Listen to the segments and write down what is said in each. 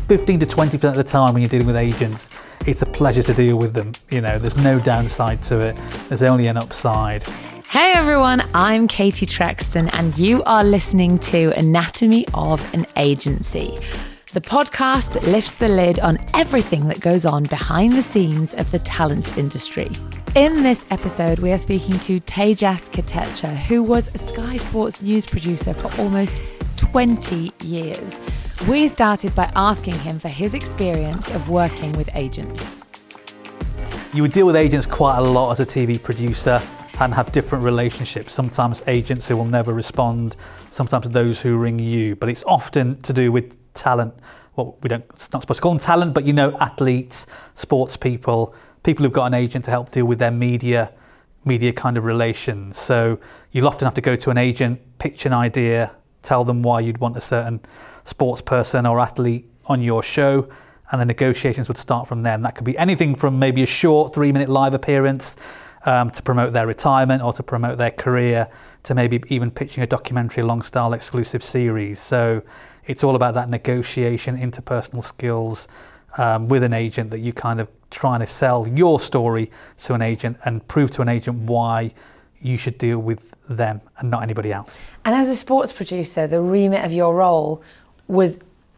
15 to 20% of the time when you're dealing with agents, it's a pleasure to deal with them. You know, there's no downside to it. There's only an upside. Hey everyone, I'm Katie Trexton and you are listening to Anatomy of an Agency, the podcast that lifts the lid on everything that goes on behind the scenes of the talent industry. In this episode, we are speaking to Tejas Kotecha, who was a Sky Sports news producer for almost 20 years. We started by asking him for his experience of working with agents. You would deal with agents quite a lot as a TV producer and have different relationships. Sometimes agents who will never respond, sometimes those who ring you, but it's often to do with talent. Well, it's not supposed to call them talent, but athletes, sports people who've got an agent to help deal with their media kind of relations. So you'll often have to go to an agent, pitch an idea, tell them why you'd want a certain sports person or athlete on your show, and the negotiations would start from there. And that could be anything from maybe a short 3-minute live appearance to promote their retirement or to promote their career, to maybe even pitching a documentary long style exclusive series. So it's all about that negotiation, interpersonal skills with an agent, that you kind of trying to sell your story to an agent and prove to an agent why you should deal with them and not anybody else. And as a sports producer, the remit of your role was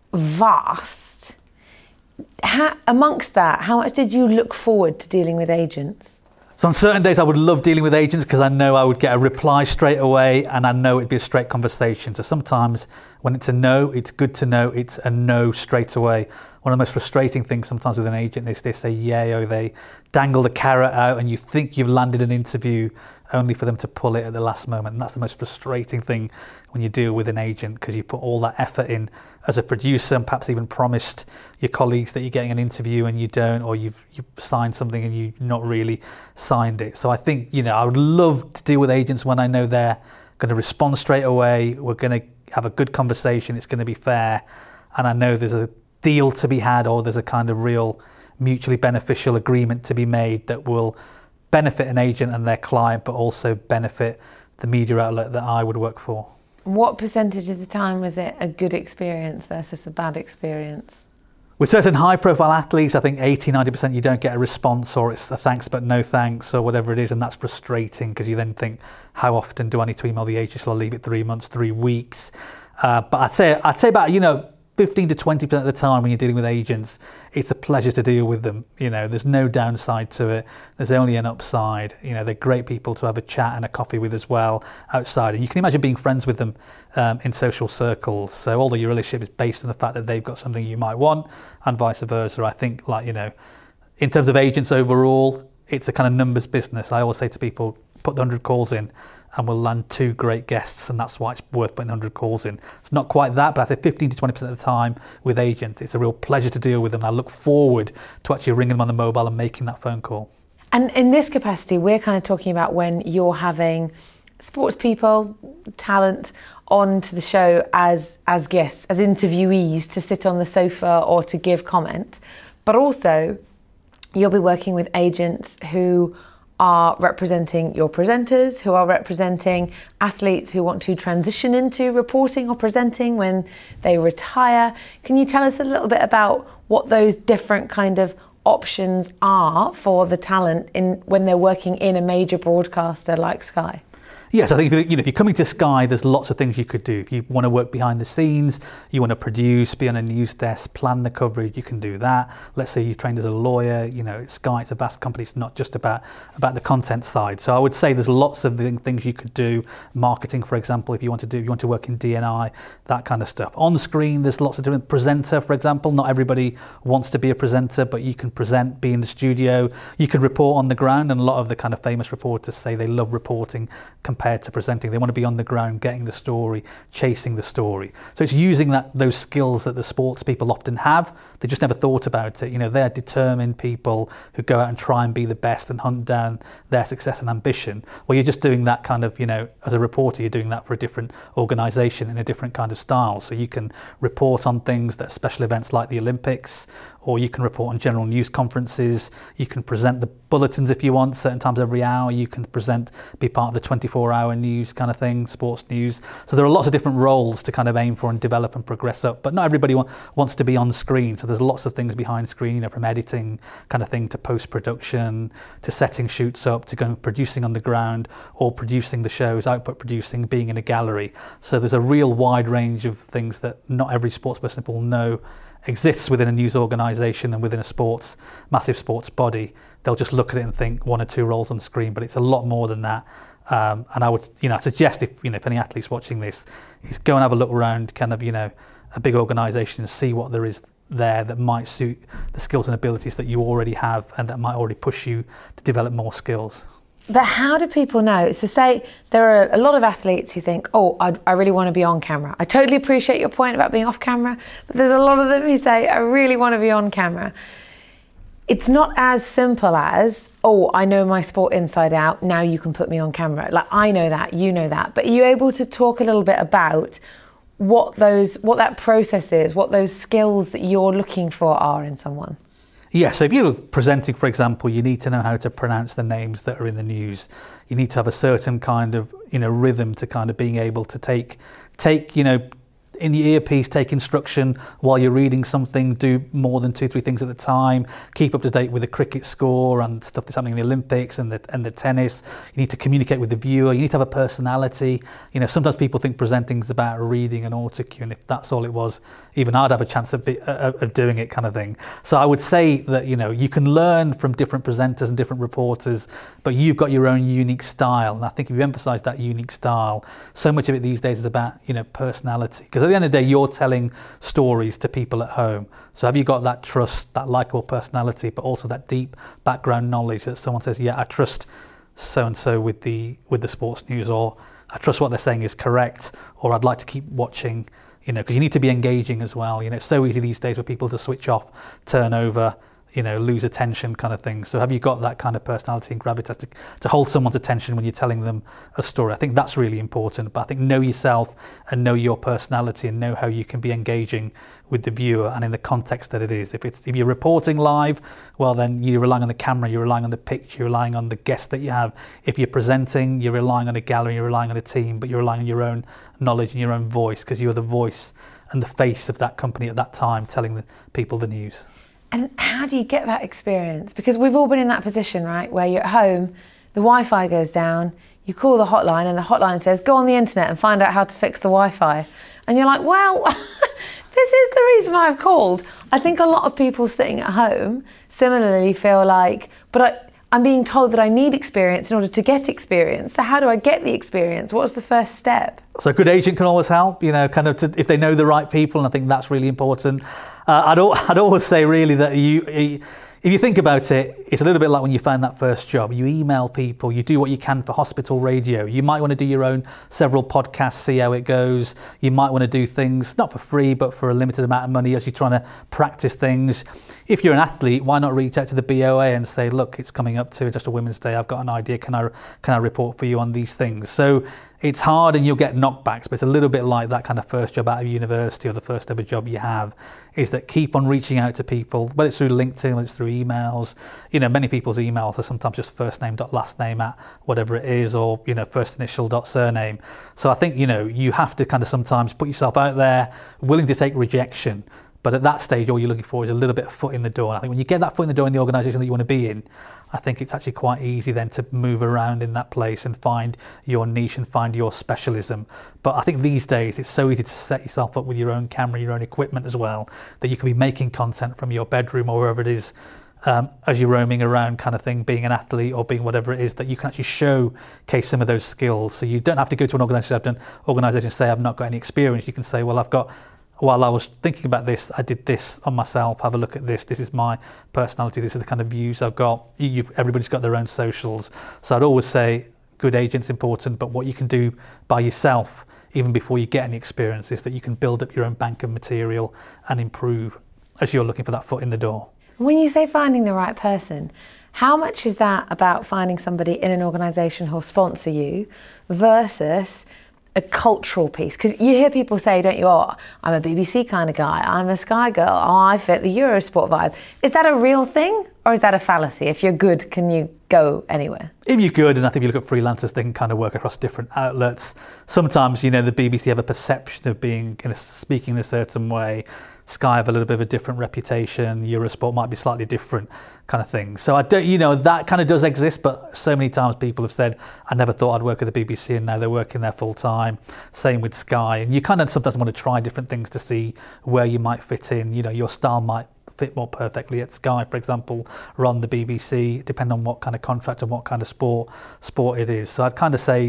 vast. Amongst that, how much did you look forward to dealing with agents? So on certain days I would love dealing with agents because I know I would get a reply straight away and I know it'd be a straight conversation. So sometimes when it's a no, it's good to know it's a no straight away. One of the most frustrating things sometimes with an agent is they say yay or they dangle the carrot out and you think you've landed an interview only for them to pull it at the last moment. And that's the most frustrating thing when you deal with an agent, because you put all that effort in as a producer and perhaps even promised your colleagues that you're getting an interview and you don't, or you've signed something and you've not really signed it. So I think, I would love to deal with agents when I know they're going to respond straight away. We're going to have a good conversation. It's going to be fair. And I know there's a deal to be had, or there's a kind of real mutually beneficial agreement to be made that will benefit an agent and their client, but also benefit the media outlet that I would work for. What percentage of the time was it a good experience versus a bad experience? With certain high-profile athletes, I think 80-90% you don't get a response, or it's a thanks but no thanks, or whatever it is, and that's frustrating because you then think, how often do I need to email the agent? Shall I leave it 3 months, 3 weeks? But I'd say about 15 to 20% of the time when you're dealing with agents, it's a pleasure to deal with them. There's no downside to it. There's only an upside. They're great people to have a chat and a coffee with as well outside. And you can imagine being friends with them in social circles. So although your relationship is based on the fact that they've got something you might want and vice versa, I think in terms of agents overall, it's a kind of numbers business. I always say to people, put the 100 calls in and we'll land 2 great guests, and that's why it's worth putting 100 calls in. It's not quite that, but I think 15 to 20% of the time with agents, it's a real pleasure to deal with them. I look forward to actually ringing them on the mobile and making that phone call. And in this capacity, we're kind of talking about when you're having sports people, talent, onto the show as guests, as interviewees, to sit on the sofa or to give comment. But also, you'll be working with agents who are representing your presenters, who are representing athletes who want to transition into reporting or presenting when they retire. Can you tell us a little bit about what those different kind of options are for the talent when they're working in a major broadcaster like Sky? Yes, I think if you're coming to Sky, there's lots of things you could do. If you want to work behind the scenes, you want to produce, be on a news desk, plan the coverage, you can do that. Let's say you trained as a lawyer, Sky, it's a vast company, it's not just about the content side. So I would say there's lots of things you could do. Marketing, for example, if you want to work in D&I, that kind of stuff. On screen, there's lots of different presenter, for example. Not everybody wants to be a presenter, but you can present, be in the studio, you can report on the ground, and a lot of the kind of famous reporters say they love reporting compared to presenting. They want to be on the ground, getting the story, chasing the story. So it's using those skills that the sports people often have. They just never thought about it. They're determined people who go out and try and be the best and hunt down their success and ambition. Well, you're just doing that kind of, as a reporter, you're doing that for a different organisation in a different kind of style. So you can report on things that are special events like the Olympics, or you can report on general news conferences. You can present the bulletins if you want, certain times every hour. You can be part of the 24 24-hour news kind of thing, sports news. So there are lots of different roles to kind of aim for and develop and progress up. But not everybody wants to be on screen. So there's lots of things behind screen, you know, from editing kind of thing to post-production, to setting shoots up, to going producing on the ground, or producing the shows, output producing, being in a gallery. So there's a real wide range of things that not every sports person will know exists within a news organisation and within a massive sports body. They'll just look at it and think one or two roles on the screen, but it's a lot more than that. And I would, suggest if any athletes watching this, is go and have a look around kind of, a big organisation and see what there is there that might suit the skills and abilities that you already have and that might already push you to develop more skills. But how do people know? So say there are a lot of athletes who think, oh, I really want to be on camera. I totally appreciate your point about being off camera, but there's a lot of them who say, I really want to be on camera. It's not as simple as, oh, I know my sport inside out, now you can put me on camera. Like, I know that, you know that. But are you able to talk a little bit about what that process is, what those skills that you're looking for are in someone? Yeah, so if you're presenting, for example, you need to know how to pronounce the names that are in the news. You need to have a certain kind of, rhythm to kind of being able to take, in the earpiece, take instruction while you're reading something, do more than 2-3 things at a time, keep up to date with the cricket score and stuff that's happening in the Olympics and the tennis. You need to communicate with the viewer. You need to have a personality. Sometimes people think presenting is about reading an autocue, and if that's all it was, even I'd have a chance of doing it kind of thing. So I would say that, you can learn from different presenters and different reporters, but you've got your own unique style. And I think if you emphasize that unique style, so much of it these days is about, personality. Because at the end of the day, you're telling stories to people at home. So have you got that trust, that likable personality, but also that deep background knowledge that someone says, yeah, I trust so-and-so with the sports news, or I trust what they're saying is correct, or I'd like to keep watching, because you need to be engaging as well. It's so easy these days for people to switch off, turn over, lose attention kind of thing. So have you got that kind of personality and gravitas to hold someone's attention when you're telling them a story? I think that's really important. But I think know yourself and know your personality and know how you can be engaging with the viewer and in the context that it is. If you're reporting live, well, then you're relying on the camera, you're relying on the pitch, you're relying on the guest that you have. If you're presenting, you're relying on a gallery, you're relying on a team, but you're relying on your own knowledge and your own voice, because you're the voice and the face of that company at that time, telling the people the news. And how do you get that experience? Because we've all been in that position, right? Where you're at home, the Wi-Fi goes down, you call the hotline and the hotline says, go on the internet and find out how to fix the Wi-Fi. And you're like, well, this is the reason I've called. I think a lot of people sitting at home similarly feel like, but I'm being told that I need experience in order to get experience. So how do I get the experience? What's the first step? So a good agent can always help, if they know the right people, and I think that's really important. I'd always say really that if you think about it, it's a little bit like when you find that first job. You email people, you do what you can for hospital radio. You might want to do your own several podcasts, see how it goes. You might want to do things, not for free, but for a limited amount of money as you're trying to practice things. If you're an athlete, why not reach out to the BOA and say, look, it's coming up to just a Women's Day. I've got an idea. Can I report for you on these things? So it's hard and you'll get knockbacks, but it's a little bit like that kind of first job out of university or the first ever job you have, is that keep on reaching out to people, whether it's through LinkedIn, whether it's through emails. Many people's emails are sometimes just first name dot last name at whatever it is, or, first initial dot surname. So I think, you have to kind of sometimes put yourself out there, willing to take rejection. But at that stage, all you're looking for is a little bit of foot in the door. And I think when you get that foot in the door in the organisation that you want to be in, I think it's actually quite easy then to move around in that place and find your niche and find your specialism. But I think these days it's so easy to set yourself up with your own camera, your own equipment as well, that you can be making content from your bedroom or wherever it is, as you're roaming around kind of thing, being an athlete or being whatever it is, that you can actually showcase some of those skills. So you don't have to go to an organisation and say, I've not got any experience. You can say, well, while I was thinking about this, I did this on myself. Have a look at this. This is my personality. This is the kind of views I've got. Everybody's got their own socials. So I'd always say good agent's important, but what you can do by yourself, even before you get any experience, is that you can build up your own bank of material and improve as you're looking for that foot in the door. When you say finding the right person, how much is that about finding somebody in an organisation who'll sponsor you versus a cultural piece? Because you hear people say, don't you, oh, I'm a BBC kind of guy, I'm a Sky girl, oh, I fit the Eurosport vibe. Is that a real thing, or is that a fallacy? If you're good, can you go anywhere? If you could, and I think if you look at freelancers, they can kind of work across different outlets. Sometimes, the BBC have a perception of being speaking in a certain way. Sky have a little bit of a different reputation. Eurosport might be slightly different kind of thing. So I don't, that kind of does exist, but so many times people have said, I never thought I'd work at the BBC, and now they're working there full time. Same with Sky. And you kind of sometimes want to try different things to see where you might fit in. Your style might fit more perfectly at Sky, for example, or on the BBC, depending on what kind of contract and what kind of sport it is. So I'd kind of say,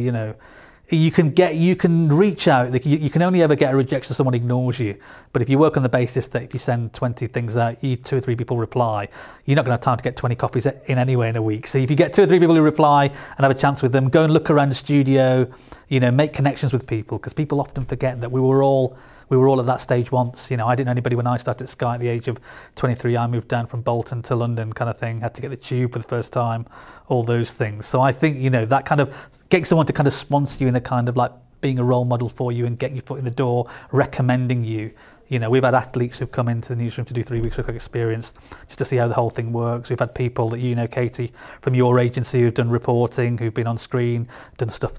you can reach out. You can only ever get a rejection if someone ignores you. But if you work on the basis that if you send 20 things out, 2 or 3 people reply, you're not going to have time to get 20 coffees in anyway in a week. So if you get 2 or 3 people who reply and have a chance with them, go and look around the studio, make connections with people, because people often forget that we were all at that stage once. I didn't know anybody when I started at Sky at the age of 23. I moved down from Bolton to London kind of thing, had to get the tube for the first time, all those things. So I think, that kind of getting someone to kind of sponsor you in a kind of like being a role model for you and get your foot in the door, recommending you. We've had athletes who've come into the newsroom to do 3 weeks work of experience just to see how the whole thing works. We've had people that Katie, from your agency, who've done reporting, who've been on screen, done stuff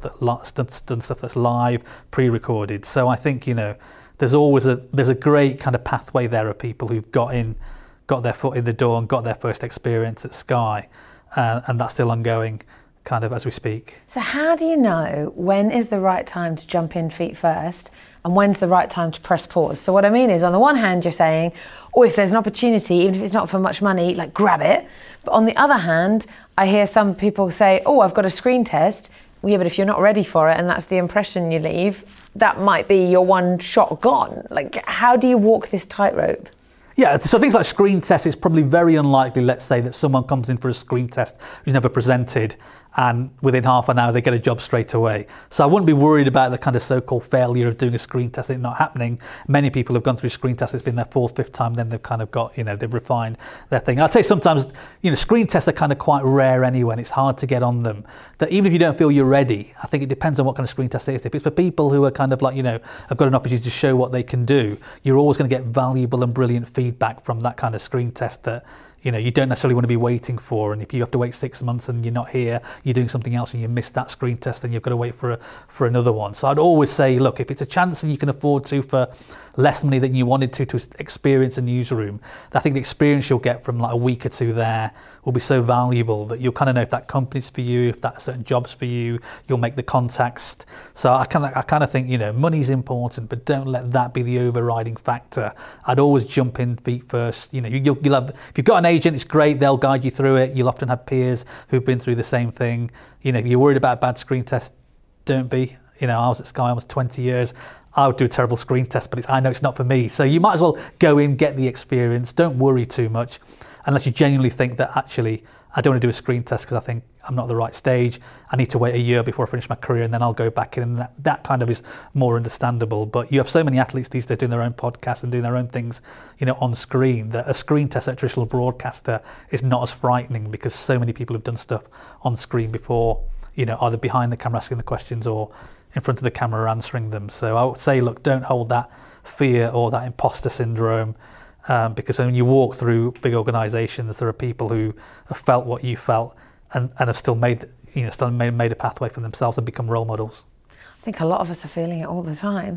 that's live, pre-recorded. So I think, there's always there's a great kind of pathway there of people who've got their foot in the door and got their first experience at Sky, and that's still ongoing kind of as we speak. So how do you know when is the right time to jump in feet first and when's the right time to press pause? So what I mean is, on the one hand, you're saying, if there's an opportunity, even if it's not for much money, like grab it. But on the other hand, I hear some people say, I've got a screen test. Well, yeah, but if you're not ready for it and that's the impression you leave, that might be your one shot gone. Like, how do you walk this tightrope? Yeah, so things like screen tests, it's probably very unlikely, let's say, that someone comes in for a screen test who's never presented, and within half an hour they get a job straight away. So I wouldn't be worried about the kind of so-called failure of doing a screen test and it not happening. Many people have gone through screen tests, it's been their 4th, 5th time, then they've kind of got, they've refined their thing. I'd say sometimes, screen tests are kind of quite rare anyway, and it's hard to get on them. That even if you don't feel you're ready, I think it depends on what kind of screen test it is. If it's for people who are kind of like, have got an opportunity to show what they can do, you're always going to get valuable and brilliant feedback from that kind of screen test that, you don't necessarily want to be waiting for. And if you have to wait 6 months and you're not here, you're doing something else and you missed that screen test, then you've got to wait for another one. So I'd always say, look, if it's a chance and you can afford to for less money than you wanted to experience a newsroom, I think the experience you'll get from like a week or 2 there will be so valuable that you'll kind of know if that company's for you, if that certain job's for you, you'll make the contacts. So I kind of think, money's important, but don't let that be the overriding factor. I'd always jump in feet first. You'll have, if you've got an agent, it's great, they'll guide you through it. You'll often have peers who've been through the same thing. If you're worried about a bad screen test, don't be. I was at Sky almost 20 years. I would do a terrible screen test, but I know it's not for me. So you might as well go in, get the experience. Don't worry too much, unless you genuinely think that actually I don't want to do a screen test because I think I'm not at the right stage. I need to wait a year before I finish my career and then I'll go back in. And that kind of is more understandable. But you have so many athletes these days doing their own podcasts and doing their own things, on screen, that a screen test at a traditional broadcaster is not as frightening because so many people have done stuff on screen before, either behind the camera asking the questions or in front of the camera answering them. So I would say, look, don't hold that fear or that imposter syndrome, because when you walk through big organisations, there are people who have felt what you felt and have still made a pathway for themselves and become role models. I think a lot of us are feeling it all the time.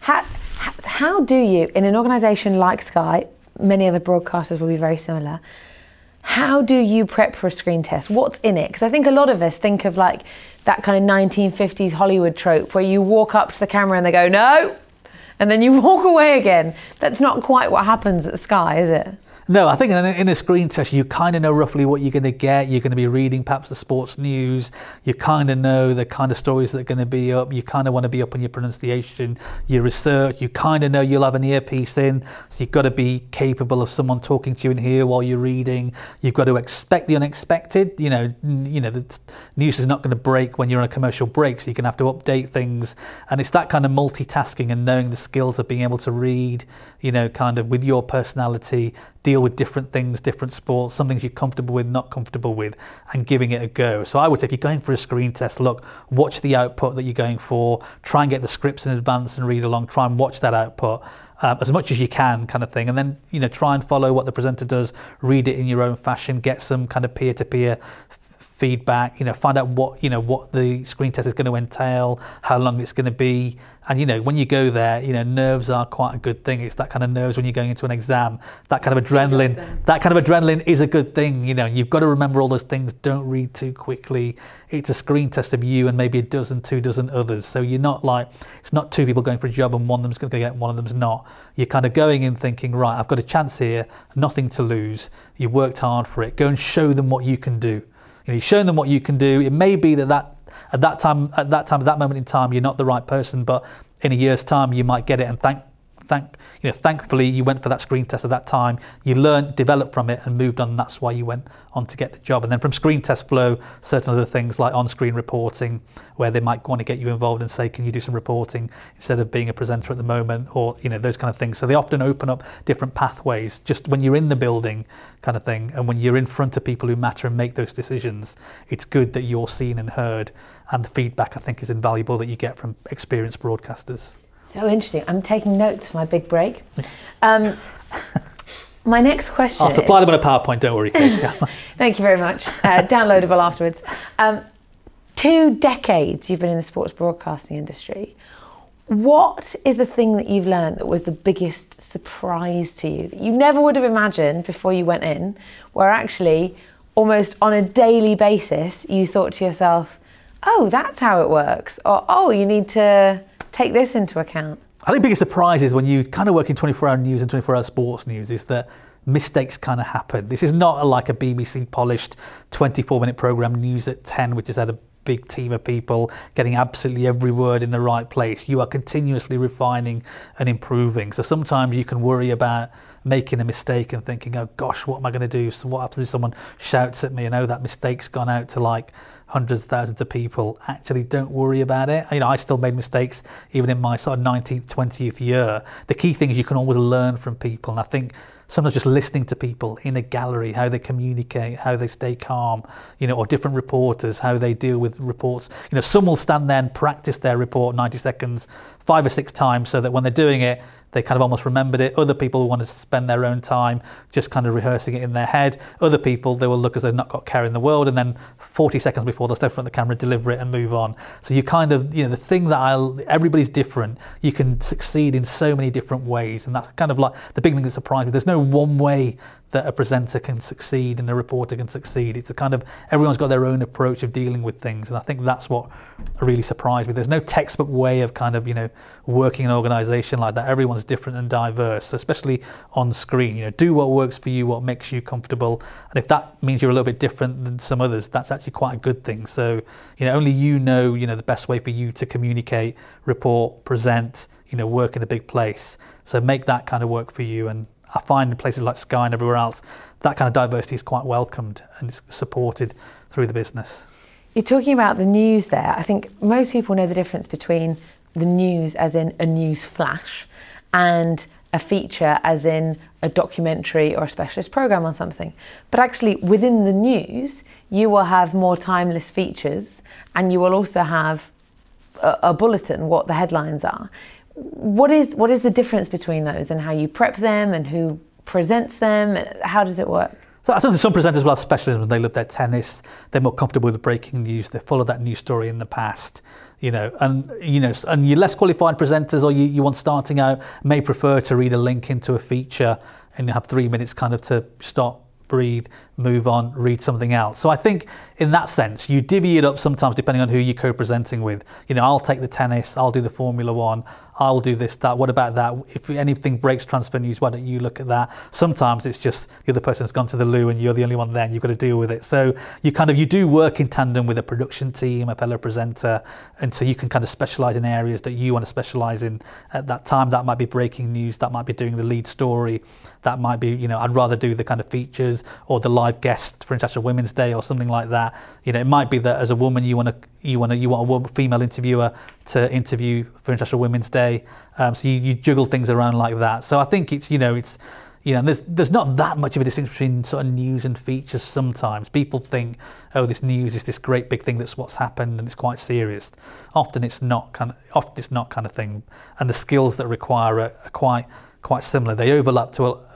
How do you, in an organisation like Sky, many other broadcasters will be very similar, how do you prep for a screen test? What's in it? Because I think a lot of us think of like that kind of 1950s Hollywood trope where you walk up to the camera and they go, no, and then you walk away again. That's not quite what happens at Sky, is it? No, I think in a screen test, you kind of know roughly what you're going to get. You're going to be reading perhaps the sports news. You kind of know the kind of stories that are going to be up. You kind of want to be up on your pronunciation, your research. You kind of know you'll have an earpiece in. So you've got to be capable of someone talking to you in here while you're reading. You've got to expect the unexpected. The news is not going to break when you're on a commercial break, so you're going to have to update things. And it's that kind of multitasking and knowing the skills of being able to read, kind of with your personality, deal with different things, different sports, some things you're comfortable with, not comfortable with, and giving it a go. So I would say if you're going for a screen test, look, watch the output that you're going for, try and get the scripts in advance and read along, try and watch that output as much as you can kind of thing. And then, try and follow what the presenter does, read it in your own fashion, get some kind of peer-to-peer feedback, find out what the screen test is going to entail, how long it's going to be. And when you go there, nerves are quite a good thing. It's that kind of nerves when you're going into an exam, that kind of adrenaline is a good thing. You've got to remember all those things. Don't read too quickly. It's a screen test of you and maybe two dozen others. So you're not it's not two people going for a job and one of them's going to get, one of them's not. You're kind of going in thinking, right, I've got a chance here, nothing to lose. You've worked hard for it. Go and show them what you can do. You've shown them what you can do. It may be that at that moment in time, you're not the right person, but in a year's time, you might get it. And thankfully, you went for that screen test at that time. You learned, developed from it, and moved on. And that's why you went on to get the job. And then from screen test flow, certain other things like on-screen reporting, where they might want to get you involved and say, can you do some reporting instead of being a presenter at the moment, or those kind of things. So they often open up different pathways just when you're in the building, kind of thing. And when you're in front of people who matter and make those decisions, it's good that you're seen and heard. And the feedback, I think, is invaluable that you get from experienced broadcasters. So interesting. I'm taking notes for my big break. My next question I'll supply them on a PowerPoint, don't worry, Kate. Thank you very much. Downloadable afterwards. 2 decades you've been in the sports broadcasting industry. What is the thing that you've learned that was the biggest surprise to you, that you never would have imagined before you went in, where actually almost on a daily basis you thought to yourself, oh, that's how it works, or oh, you need to take this into account? I think the biggest surprise is when you kind of work in 24-hour news and 24-hour sports news is that mistakes kind of happen. This is not like a BBC polished 24-minute programme, News at 10, which has had a big team of people getting absolutely every word in the right place. You are continuously refining and improving. So sometimes you can worry about making a mistake and thinking, oh gosh, what am I going to do? So what happens if someone shouts at me and that mistake's gone out to hundreds of thousands of people? Actually, don't worry about it. I still made mistakes even in my sort of 19th, 20th year. The key thing is you can always learn from people. And I think sometimes just listening to people in a gallery, how they communicate, how they stay calm, or different reporters, how they deal with reports. Some will stand there and practice their report 90 seconds 5 or 6 times so that when they're doing it, they kind of almost remembered it. Other people want to spend their own time just kind of rehearsing it in their head. Other people, they will look as they've not got care in the world, and then 40 seconds before they'll step in front of the camera, deliver it and move on. So you kind of, the thing that everybody's different. You can succeed in so many different ways, and that's kind of like the big thing that surprised me. There's no one way that a presenter can succeed and a reporter can succeed. It's a kind of, everyone's got their own approach of dealing with things, and I think that's what really surprised me. There's no textbook way of kind of, working an organisation like that. Everyone's different and diverse, so especially on screen. Do what works for you, what makes you comfortable, and if that means you're a little bit different than some others, that's actually quite a good thing. So, only the best way for you to communicate, report, present, work in a big place. So make that kind of work for you. And I find in places like Sky and everywhere else, that kind of diversity is quite welcomed and it's supported through the business. You're talking about the news there. I think most people know the difference between the news as in a news flash and a feature as in a documentary or a specialist programme on something. But actually within the news, you will have more timeless features and you will also have a bulletin, what the headlines are. What is the difference between those and how you prep them and who presents them? How does it work? So I think some presenters will have specialisms. They love their tennis. They're more comfortable with breaking news. They follow that news story in the past, and your less qualified presenters or you want starting out may prefer to read a link into a feature and you have 3 minutes kind of to stop, breathe, move on, read something else. So I think in that sense, you divvy it up sometimes depending on who you're co-presenting with. I'll take the tennis, I'll do the Formula One, I'll do this, that, what about that? If anything breaks transfer news, why don't you look at that? Sometimes it's just the other person's gone to the loo and you're the only one there and you've got to deal with it. So you do work in tandem with a production team, a fellow presenter, and so you can kind of specialise in areas that you want to specialise in at that time. That might be breaking news, that might be doing the lead story, that might be, I'd rather do the kind of features or the live guest for International Women's Day or something like that. It might be that as a woman you want a female interviewer to interview for International Women's Day. So you juggle things around like that. So I think it's there's not that much of a distinction between sort of news and features. Sometimes people think, oh, this news is this great big thing that's what's happened and it's quite serious. Often it's not kind of thing, and the skills that require are quite similar. They overlap to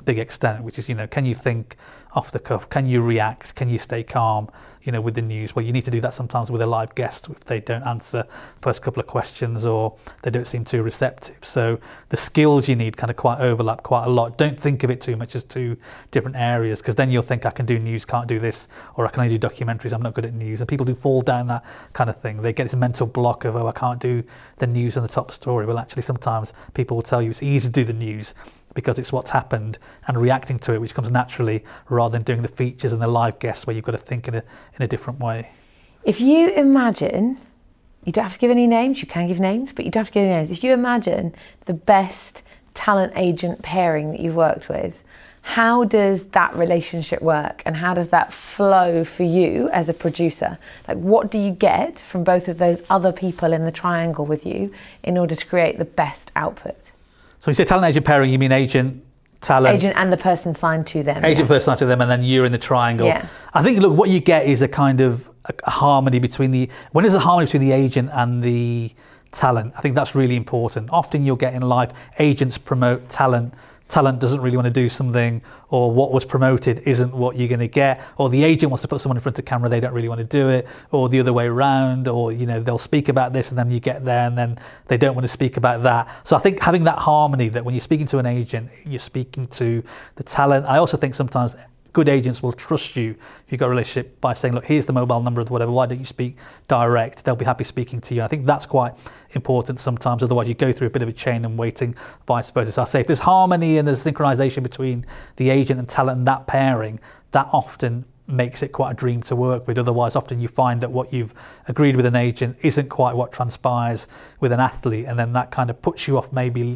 big extent, which is, can you think off the cuff? Can you react? Can you stay calm, with the news? Well, you need to do that sometimes with a live guest if they don't answer the first couple of questions or they don't seem too receptive. So the skills you need kind of quite overlap quite a lot. Don't think of it too much as two different areas, because then you'll think I can do news, can't do this, or I can only do documentaries, I'm not good at news. And people do fall down that kind of thing. They get this mental block of, I can't do the news and the top story. Well, actually, sometimes people will tell you it's easy to do the news because it's what's happened and reacting to it, which comes naturally, rather than doing the features and the live guests where you've got to think in a different way. If you imagine, you don't have to give any names, you can give names, but you don't have to give any names. If you imagine the best talent agent pairing that you've worked with, how does that relationship work and how does that flow for you as a producer? Like, what do you get from both of those other people in the triangle with you in order to create the best output? So when you say talent agent pairing, you mean agent, talent? Agent and the person signed to them. Agent, person signed to them, and then you're in the triangle. Yeah. I think, look, what you get is a kind of a harmony between when there's a harmony between the agent and the talent. I think that's really important. Often you'll get in life, agents promote talent. Talent doesn't really want to do something, or what was promoted isn't what you're going to get, or the agent wants to put someone in front of camera, they don't really want to do it, or the other way around, or they'll speak about this and then you get there and then they don't want to speak about that. So I think having that harmony, that when you're speaking to an agent, you're speaking to the talent. I also think sometimes good agents will trust you if you've got a relationship by saying, look, here's the mobile number of whatever, why don't you speak direct? They'll be happy speaking to you. I think that's quite important sometimes, otherwise you go through a bit of a chain and waiting, vice versa. So I say if there's harmony and there's synchronization between the agent and talent and that pairing, that often makes it quite a dream to work with. Otherwise, often you find that what you've agreed with an agent isn't quite what transpires with an athlete, and then that kind of puts you off maybe,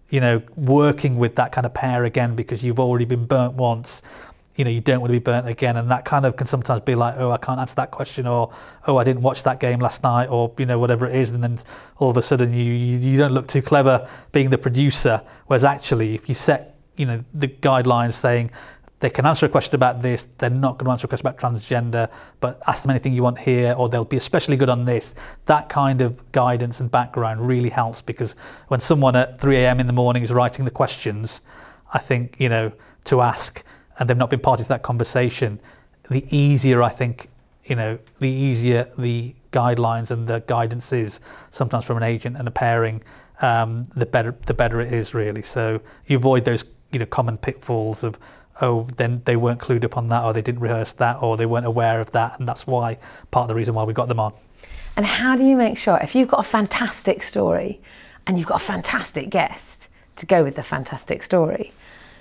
working with that kind of pair again, because you've already been burnt once. You don't want to be burnt again, and that kind of can sometimes be like, oh, I can't answer that question, or oh, I didn't watch that game last night, or whatever it is, and then all of a sudden you don't look too clever being the producer. Whereas actually, if you set the guidelines saying they can answer a question about this, they're not going to answer a question about transgender, but ask them anything you want here, or they'll be especially good on this. That kind of guidance and background really helps, because when someone at 3 a.m. in the morning is writing the questions, I think to ask, and they've not been party to that conversation, the easier the guidelines and the guidance is, sometimes from an agent and a pairing, the better it is, really. So you avoid those common pitfalls of, oh, then they weren't clued up on that, or they didn't rehearse that, or they weren't aware of that, and that's why part of the reason why we got them on. And how do you make sure, if you've got a fantastic story and you've got a fantastic guest to go with the fantastic story,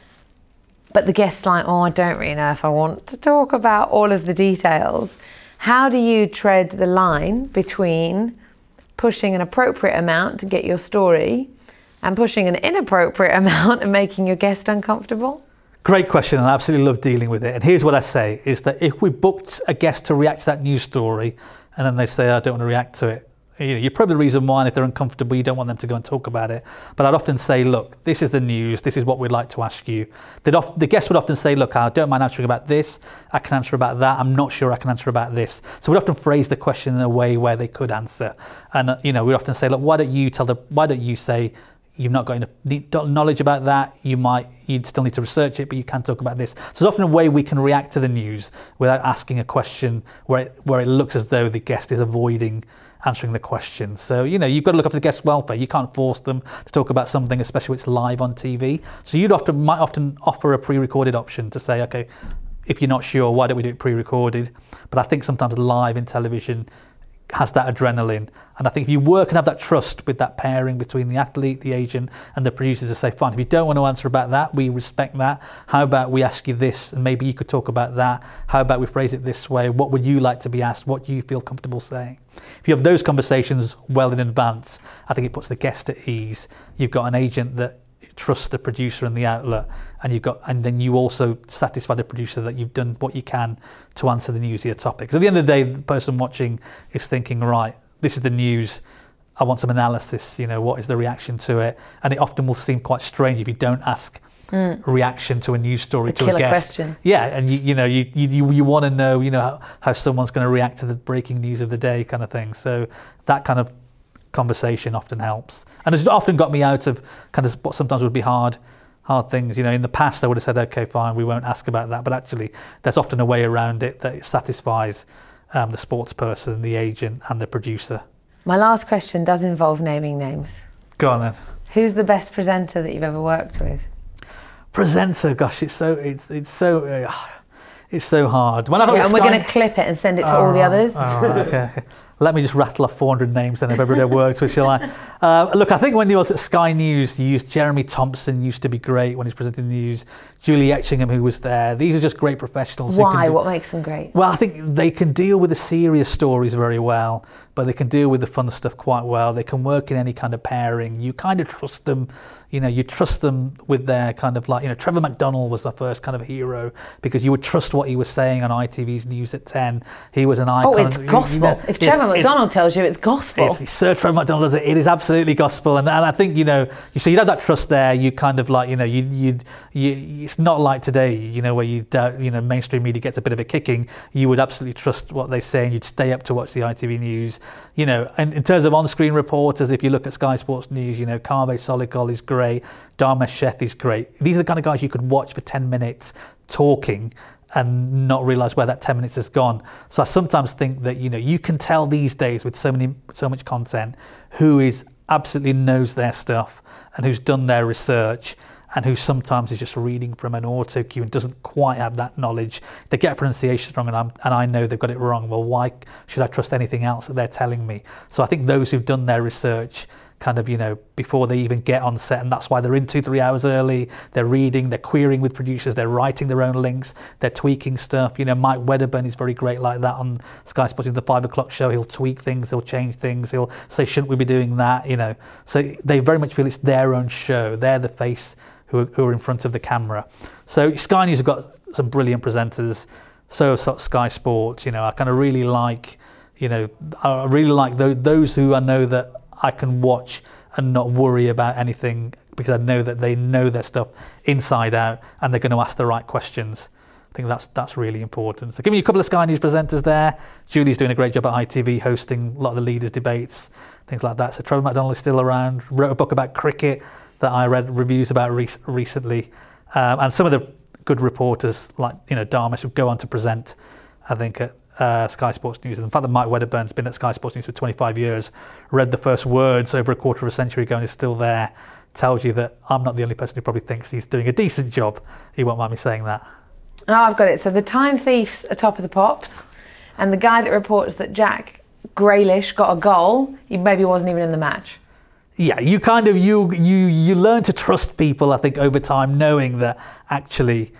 but the guest's like, oh, I don't really know if I want to talk about all of the details. How do you tread the line between pushing an appropriate amount to get your story and pushing an inappropriate amount and making your guest uncomfortable? Great question, and I absolutely love dealing with it. And here's what I say, is that if we booked a guest to react to that news story, and then they say, I don't want to react to it, you're probably the reason why, and if they're uncomfortable, you don't want them to go and talk about it. But I'd often say, look, this is the news, this is what we'd like to ask you. The guest would often say, look, I don't mind answering about this, I can answer about that, I'm not sure I can answer about this. So we'd often phrase the question in a way where they could answer. And we'd often say, look, why don't you say you've not got enough knowledge about that, you'd still need to research it, but you can talk about this. So there's often a way we can react to the news without asking a question where it looks as though the guest is avoiding answering the question. So, you've got to look after the guest's welfare. You can't force them to talk about something, especially when it's live on TV. So might often offer a pre-recorded option to say, okay, if you're not sure, why don't we do it pre-recorded? But I think sometimes live in television has that adrenaline. And I think if you work and have that trust with that pairing between the athlete, the agent, and the producer to say, fine, if you don't want to answer about that, we respect that. How about we ask you this, and maybe you could talk about that. How about we phrase it this way? What would you like to be asked? What do you feel comfortable saying? If you have those conversations well in advance, I think it puts the guest at ease. You've got an agent that trusts the producer and the outlet, and then you also satisfy the producer that you've done what you can to answer the newsier topics. At the end of the day, the person watching is thinking, right, this is the news, I want some analysis, what is the reaction to it? And it often will seem quite strange if you don't ask reaction to a news story, to a guest. Question. Yeah, and you want to know, how someone's going to react to the breaking news of the day, kind of thing. So that kind of conversation often helps, and it's often got me out of kind of what sometimes would be hard things. You know, in the past I would have said, okay, fine, we won't ask about that, but actually there's often a way around it that it satisfies the sports person, the agent and the producer. My last question does involve naming names. Go on then. Who's the best presenter that you've ever worked with? Presenter, gosh, it's so hard. When I thought and we're going to clip it and send it to all the others. Okay. Let me just rattle off 400 names then of everybody I've worked with, shall I? Look, I think when you was at Sky News, you used Jeremy Thompson, used to be great when he's presenting the news. Julie Etchingham, who was there. These are just great professionals. Why? What makes them great? Well, I think they can deal with the serious stories very well, but they can deal with the fun stuff quite well. They can work in any kind of pairing. You kind of trust them. You know, you trust them with their kind of like, you know, Trevor McDonnell was the first kind of hero because you would trust what he was saying on ITV's News at 10. He was an icon. Oh, it's gospel. You know, if Trevor McDonnell tells you, it's gospel. If Sir Trevor McDonnell does it, it is absolutely gospel. And I think, you know, so you'd have that trust there. You kind of like, you know, it's not like today, you know, where mainstream media gets a bit of a kicking. You would absolutely trust what they say and you'd stay up to watch the ITV News. You know, and in terms of on-screen reporters, if you look at Sky Sports News, you know, Kaveh Solikol is great. Dharmesh Sheth is great. These are the kind of guys you could watch for 10 minutes talking and not realise where that 10 minutes has gone. So I sometimes think that, you know, you can tell these days with so much content who is absolutely knows their stuff and who's done their research and who sometimes is just reading from an auto cue and doesn't quite have that knowledge. They get pronunciation wrong and I know they've got it wrong. Well, why should I trust anything else that they're telling me? So I think those who've done their research kind of, you know, before they even get on set, and that's why they're in 2-3 hours early, they're reading, they're querying with producers, they're writing their own links, they're tweaking stuff. You know, Mike Wedderburn is very great like that on Sky Sports, the 5 o'clock show. He'll tweak things, he'll change things, he'll say, shouldn't we be doing that, you know. So they very much feel it's their own show, they're the face who are in front of the camera. So Sky News have got some brilliant presenters, so have Sky Sports. You know, I kind of really like, you know, I really like those who I know that I can watch and not worry about anything because I know that they know their stuff inside out and they're going to ask the right questions. I think that's really important. So giving you a couple of Sky News presenters there. Julie's doing a great job at ITV hosting a lot of the leaders' debates, things like that. So Trevor McDonnell is still around, wrote a book about cricket that I read reviews about recently. And some of the good reporters like, you know, Dharmesh would go on to present, I think, at Sky Sports News. And the fact that Mike Wedderburn's been at Sky Sports News for 25 years, read the first words over a quarter of a century ago and is still there, tells you that I'm not the only person who probably thinks he's doing a decent job. He won't mind me saying that. Oh, I've got it. So the Time Thieves are top of the pops, and the guy that reports that Jack Grealish got a goal, he maybe wasn't even in the match. Yeah, you kind of you learn to trust people, I think, over time, knowing that actually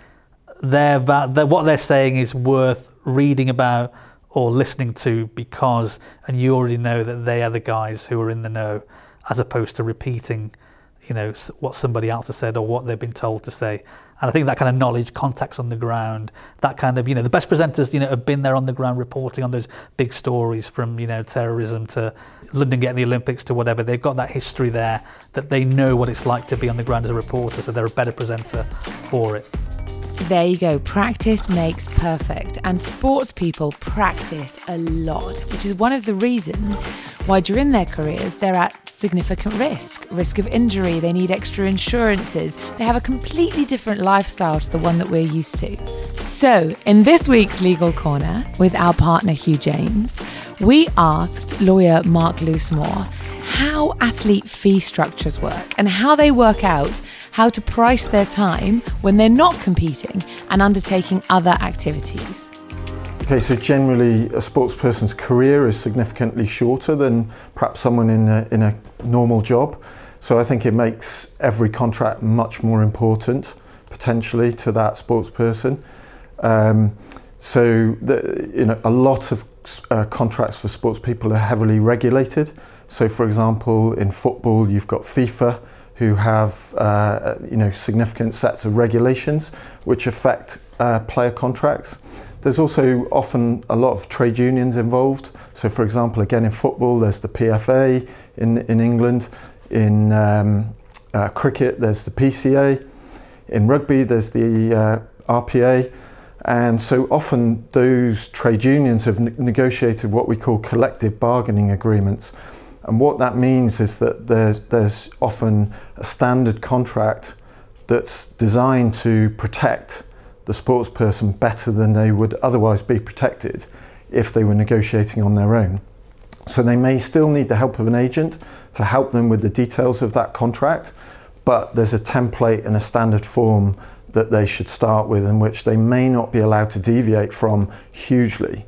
what they're saying is worth reading about or listening to because, and you already know that they are the guys who are in the know, as opposed to repeating, you know, what somebody else has said or what they've been told to say. And I think that kind of knowledge, contacts on the ground, that kind of, you know, the best presenters, you know, have been there on the ground reporting on those big stories from, you know, terrorism to London getting the Olympics to whatever. They've got that history there that they know what it's like to be on the ground as a reporter, so they're a better presenter for it. There you go. Practice makes perfect. And sports people practice a lot, which is one of the reasons why during their careers they're at significant risk of injury. They need extra insurances. They have a completely different lifestyle to the one that we're used to. So in this week's Legal Corner with our partner Hugh James, we asked lawyer Mark Loosemore how athlete fee structures work and how they work out how to price their time when they're not competing and undertaking other activities. Okay, so generally a sports person's career is significantly shorter than perhaps someone in a normal job. So I think it makes every contract much more important, potentially, to that sports person. A lot of contracts for sports people are heavily regulated. So for example, in football, you've got FIFA, who have significant sets of regulations which affect player contracts. There's also often a lot of trade unions involved. So for example, again in football, there's the PFA in England. In cricket, there's the PCA. In rugby, there's the RPA. And so often those trade unions have negotiated what we call collective bargaining agreements. And what that means is that there's often a standard contract that's designed to protect the sports person better than they would otherwise be protected if they were negotiating on their own. So they may still need the help of an agent to help them with the details of that contract, but there's a template and a standard form that they should start with, in which they may not be allowed to deviate from hugely.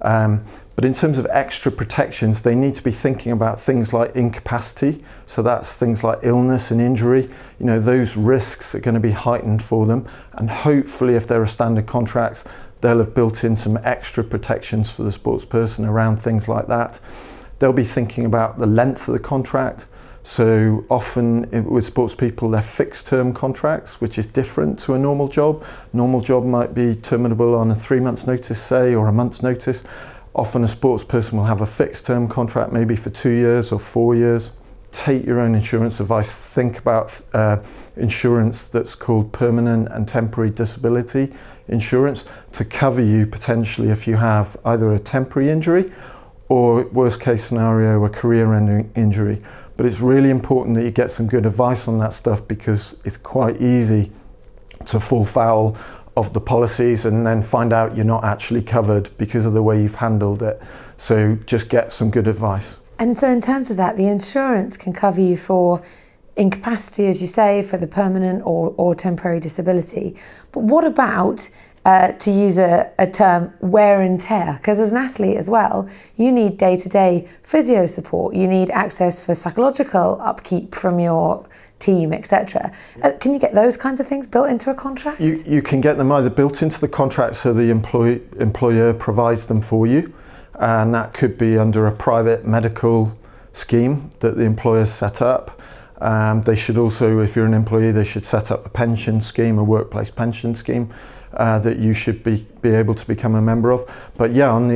But in terms of extra protections, they need to be thinking about things like incapacity. So that's things like illness and injury. You know, those risks are going to be heightened for them. And hopefully, if there are standard contracts, they'll have built in some extra protections for the sports person around things like that. They'll be thinking about the length of the contract. So often with sports people, they're fixed term contracts, which is different to a normal job. Normal job might be terminable on a 3 months notice, say, or a month's notice. Often a sports person will have a fixed term contract, maybe for 2 years or 4 years. Take your own insurance advice. Think about insurance that's called permanent and temporary disability insurance to cover you potentially if you have either a temporary injury or, worst case scenario, a career-ending injury. But it's really important that you get some good advice on that stuff, because it's quite easy to fall foul of the policies and then find out you're not actually covered because of the way you've handled it. So just get some good advice. And so in terms of that, the insurance can cover you for incapacity, as you say, for the permanent or temporary disability. But what about, to use a term, wear and tear? Because as an athlete as well, you need day-to-day physio support. You need access for psychological upkeep from your team, etc. Can you get those kinds of things built into a contract? You can get them either built into the contract, so the employer provides them for you, and that could be under a private medical scheme that the employer set up. They should also, if you're an employee, they should set up a pension scheme, a workplace pension scheme that you should be able to become a member of. But yeah, on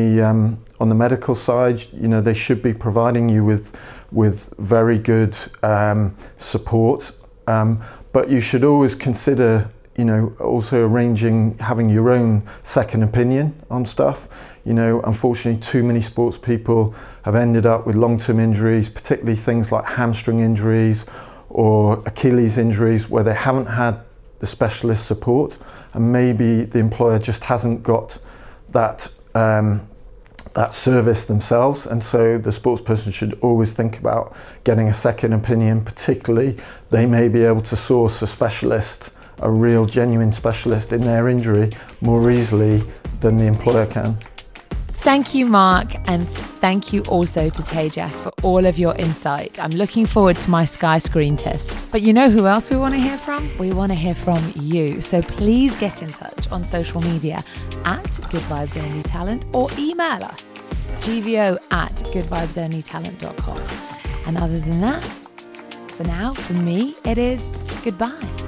the medical side, you know, they should be providing you with very good support. But you should always consider, you know, also having your own second opinion on stuff. You know, unfortunately, too many sports people have ended up with long-term injuries, particularly things like hamstring injuries or Achilles injuries, where they haven't had the specialist support, and maybe the employer just hasn't got that service themselves. And so the sports person should always think about getting a second opinion. Particularly, they may be able to source a specialist, a real genuine specialist in their injury more easily than the employer can. Thank you, Mark, and thank you also to Tejas for all of your insight. I'm looking forward to my Sky screen test. But you know who else we want to hear from? We want to hear from you. So please get in touch on social media at Good Vibes Only Talent, or email us, gvo@goodvibesonlytalent.com. And other than that, for now, from me, it is goodbye.